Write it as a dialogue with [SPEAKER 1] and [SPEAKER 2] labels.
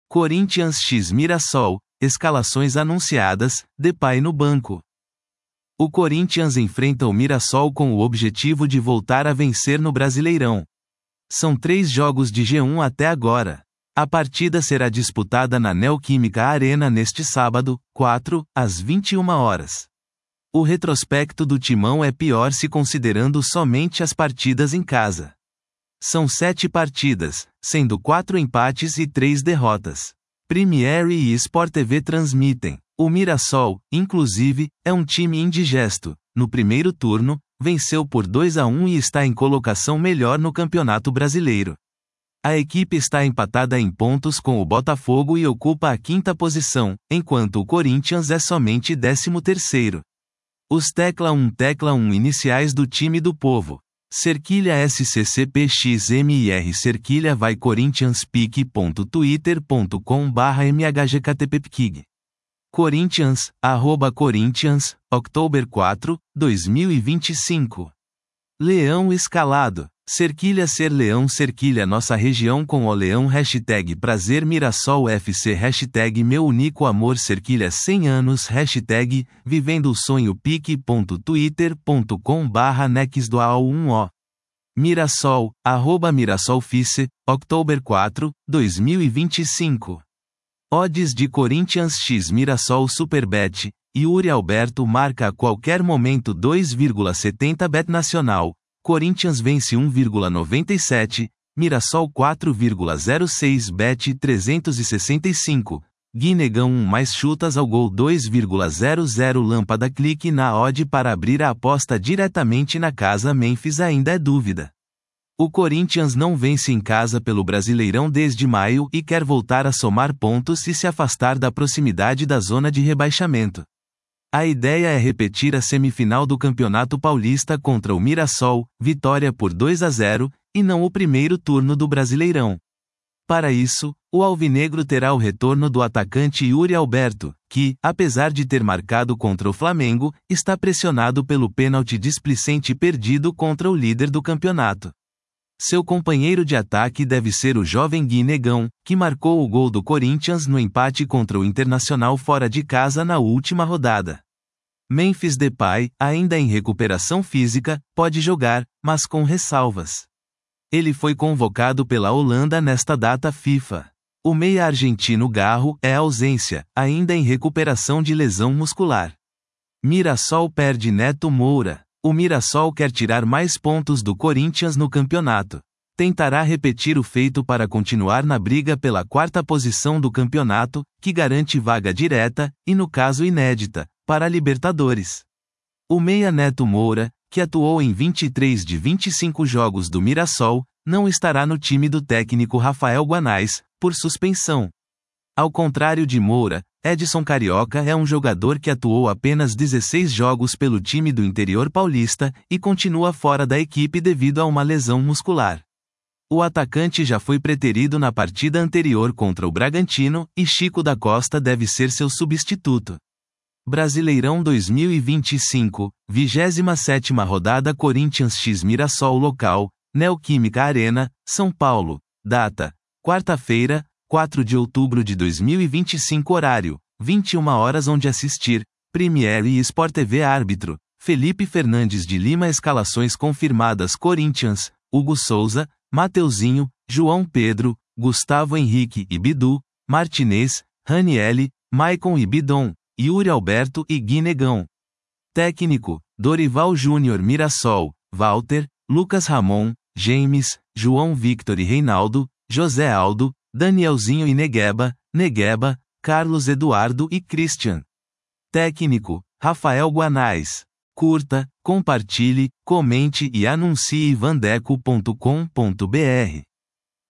[SPEAKER 1] Corinthians x Mirassol, escalações anunciadas, Depay no banco. O Corinthians enfrenta o Mirassol com o objetivo de voltar a vencer no Brasileirão. São 3 jogos de G1 até agora. A partida será disputada na Neoquímica Arena neste sábado, 4, às 21 horas. O retrospecto do Timão é pior se considerando somente as partidas em casa. São 7 partidas, sendo 4 empates e 3 derrotas. Premiere e Sport TV transmitem. O Mirassol, inclusive, é um time indigesto. No primeiro turno, venceu por 2-1 e está em colocação melhor no Campeonato Brasileiro. A equipe está empatada em pontos com o Botafogo e ocupa a 5ª posição, enquanto o Corinthians é somente 13º. Os tecla 1 iniciais do time do povo. Cerquilha SCCPXMIR Cerquilha vai Corinthians pic.twitter.com/mhgktppkig. Corinthians, @Corinthians, October 4, 2025. Leão escalado. Cerquilha ser Leão Cerquilha nossa região com o Leão # prazer Mirassol FC # meu único amor Cerquilha 100 anos # vivendo o sonho pic.twitter.com/nextdoal1o. Mirassol, @Mirassolfice, October 4, 2025. Odds de Corinthians x Mirassol Superbet, Yuri Alberto marca a qualquer momento 2,70 Bet Nacional. Corinthians vence 1,97, Mirassol 4,06 Bet 365, Guinegão 1 mais chutas ao gol 2,00 Lâmpada clique na odd para abrir a aposta diretamente na casa Memphis ainda é dúvida. O Corinthians não vence em casa pelo Brasileirão desde maio e quer voltar a somar pontos e se afastar da proximidade da zona de rebaixamento. A ideia é repetir a semifinal do Campeonato Paulista contra o Mirassol, vitória por 2-0, e não o primeiro turno do Brasileirão. Para isso, o alvinegro terá o retorno do atacante Yuri Alberto, que, apesar de ter marcado contra o Flamengo, está pressionado pelo pênalti displicente perdido contra o líder do campeonato. Seu companheiro de ataque deve ser o jovem Guinegão, que marcou o gol do Corinthians no empate contra o Internacional fora de casa na última rodada. Memphis Depay, ainda em recuperação física, pode jogar, mas com ressalvas. Ele foi convocado pela Holanda nesta data FIFA. O meia argentino Garro é ausência, ainda em recuperação de lesão muscular. Mirassol perde Neto Moura. O Mirassol quer tirar mais pontos do Corinthians no campeonato. Tentará repetir o feito para continuar na briga pela 4ª posição do campeonato, que garante vaga direta, e no caso inédita, para a Libertadores. O meia Neto Moura, que atuou em 23 de 25 jogos do Mirassol, não estará no time do técnico Rafael Guanais, por suspensão. Ao contrário de Moura, Edson Carioca é um jogador que atuou apenas 16 jogos pelo time do interior paulista, e continua fora da equipe devido a uma lesão muscular. O atacante já foi preterido na partida anterior contra o Bragantino, e Chico da Costa deve ser seu substituto. Brasileirão 2025, 27ª rodada Corinthians x Mirassol local, Neoquímica Arena, São Paulo. Data: quarta-feira, 4 de outubro de 2025 horário, 21 horas onde assistir, Premiere e Sport TV árbitro, Felipe Fernandes de Lima escalações confirmadas Corinthians, Hugo Souza, Mateuzinho, João Pedro, Gustavo Henrique e Bidu, Martinez, Ranielli, Maicon e Bidon, Yuri Alberto e Guinegão. Técnico, Dorival Júnior Mirassol, Walter, Lucas Ramon, James, João Victor e Reinaldo, José Aldo, Danielzinho e Negueba, Carlos Eduardo e Christian. Técnico, Rafael Guanais. Curta, compartilhe, comente e anuncie vandeco.com.br.